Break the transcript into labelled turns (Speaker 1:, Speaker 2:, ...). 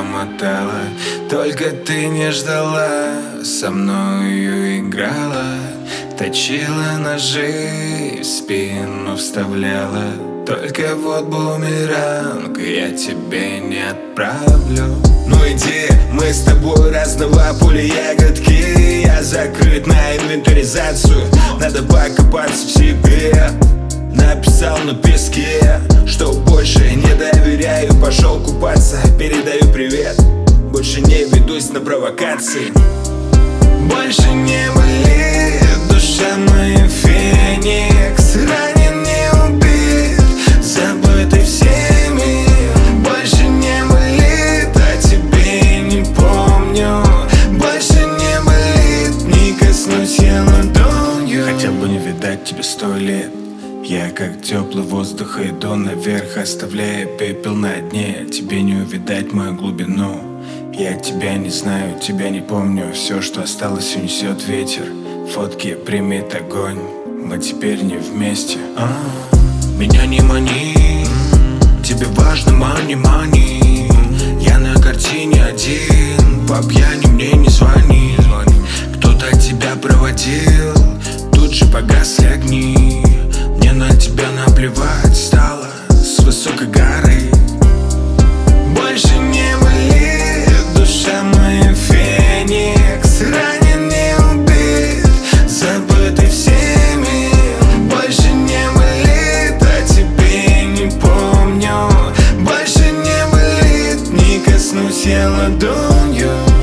Speaker 1: мотала. Только ты не ждала, со мною играла, точила ножи, в спину вставляла. Только вот бумеранг я тебе не отправлю. Ну иди, мы с тобой разного поля ягодки. Я закрыт на инвентаризацию, надо покопаться в себе. Написал на песке, что больше не доверяю. Пошел купаться, передаю привет. Больше не ведусь на провокации. Больше не болит душа моя, феникс. Ранен, не убит, забытый всеми. Больше не болит, а тебе не помню. Больше не болит, не коснусь я ладонью. Хотел бы не видать тебя 100 лет. Я как теплый воздух иду наверх, оставляя пепел на дне. Тебе не увидать мою глубину. Я тебя не знаю, тебя не помню. Все, что осталось, унесет ветер. Фотки примет огонь. Мы теперь не вместе. Меня не мани, тебе важно мани. Я на картине один, по пьяни мне не звони. Кто-то тебя проводил, тут же погасли огни. Мне на тебя наплевать стало с высокой горы. Больше не болит душа моя, феникс. Ранен, не убит, забытый всеми. Больше не болит, а тебе не помню. Больше не болит, не коснусь я ладонью.